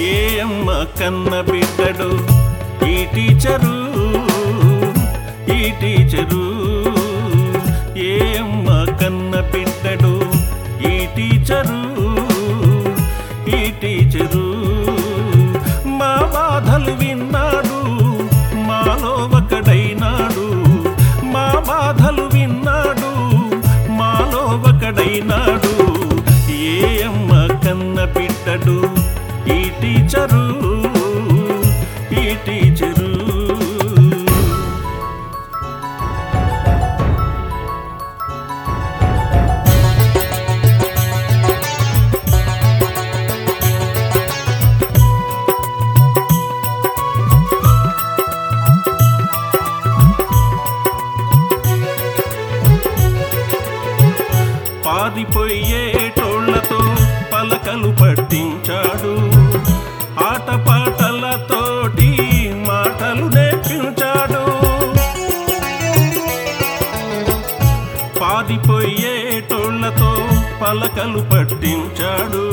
ఏ అమ్మ కన్న బిడ్డడు ఈ టీచరు, ఈ టీచరు. ఏ అమ్మ కన్న బిడ్డడు ఈ టీచరు, ఈ టీచరు. మా బాధలు విన్నాడు, మాలో ఒకడైనాడు. మా బాధలు విన్నాడు, మాలో ఒకడైనాడు. ఏ అమ్మ కన్న బిడ్డడు ఈ టీచరు, ఈ టీచరు. పారిపోయేటోళ్లతో పలకలు పట్టించాడు, ఆటపాటలతోటి మాటలు నేర్పించాడు. పారిపోయేటోళ్లతో పలకలు పట్టించాడు,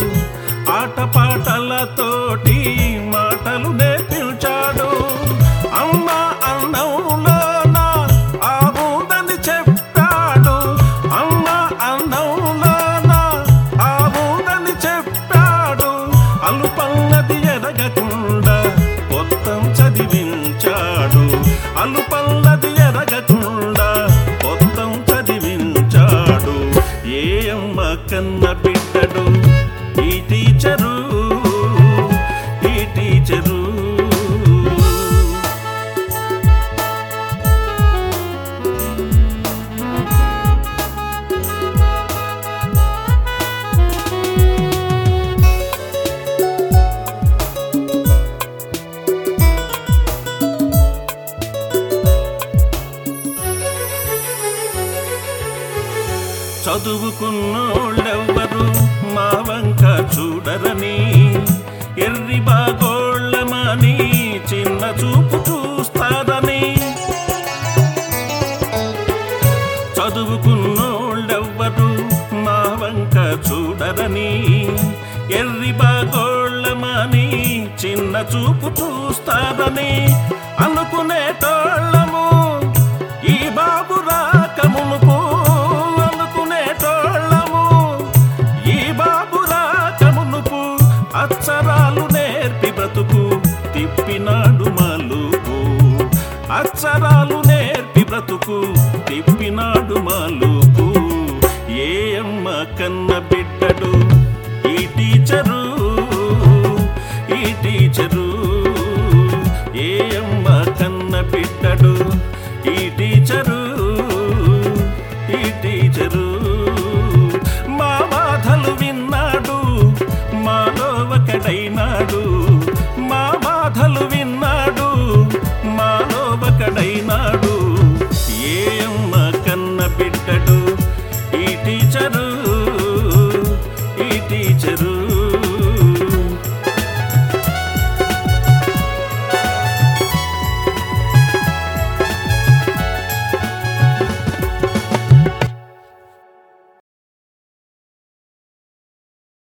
ఆటపాటలతోటి మాటలు నేర్పించాడు. అమ్మ అన్నంలో నా ఆవుందని చెప్పాడు, అమ్మ అన్నంలో నా ఆవుందని చెప్పాడు. అలుపన్నది ఎరగకుండా మొత్తం చదివించాడు, అలుపన్నది ఎరగకుండా మొత్తం చదివించాడు. ఏ అమ్మ కన్న బిడ్డడు ఈ టీచరు, ఈ టీచరు. చదువుకున్నోళ్ళెవ్వరు మా వంక చూడరని, ఎర్రి బాగోళ్ళమని చిన్న చూపు చూస్తారని. చదువుకున్నోళ్ళెవ్వరు మా వంక చూడరని, ఎర్రి బాగోళ్ళమని చిన్న చూపు చూస్తారని అనుకునేటోళ్ళము. ఈ బాబు రాకమునుపు అక్షరాలు నేర్పి బ్రతుకు తిప్పినాడు మలుపు, అక్షరాలు నేర్పి బ్రతుకు తిప్పినాడు మలుపు. ఏ అమ్మ కన్న బిడ్డడు ఈ టీచరు, ఈ టీచరు. ఏ అమ్మ కన్న బిడ్డడు ఈ టీచరు, ఈ టీచరు. మా బాధలు విన్నాడు, మాలో ఒకడైనాడు. మా బాధలు విన్నాడు, మాలో ఒకడైనాడు. ఏ అమ్మ కన్న బిడ్డడు ఈ టీచరు, ఈ టీచరు.